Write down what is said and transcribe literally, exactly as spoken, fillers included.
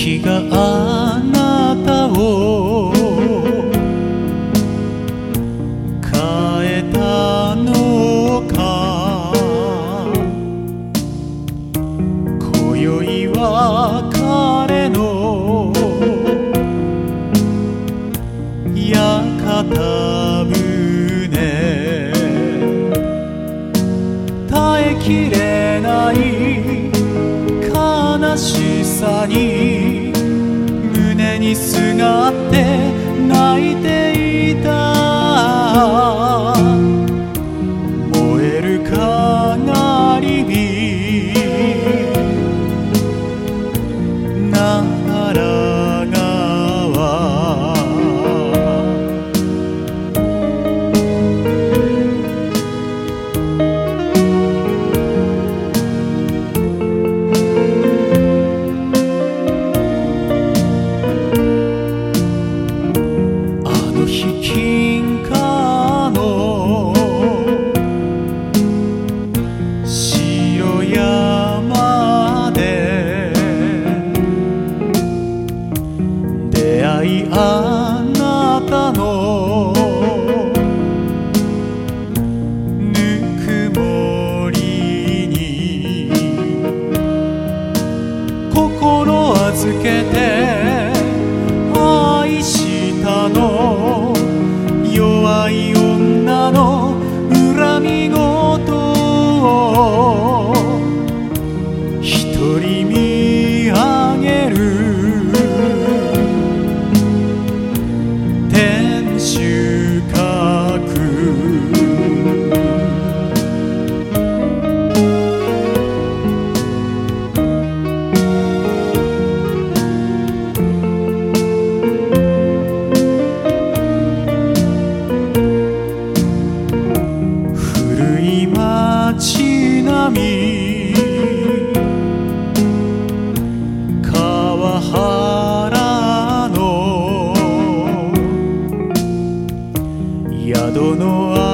雪があなたを変えたのか。今宵は彼の屋形船、耐えきれない悲しさに胸にすがって泣いていた。燃えるかがり火、長良川、金華の白山で出会い、あなたのぬくもりに心預けて愛したの。弱い女の恨み事を一人見上げる天守閣。街並み、川原の宿の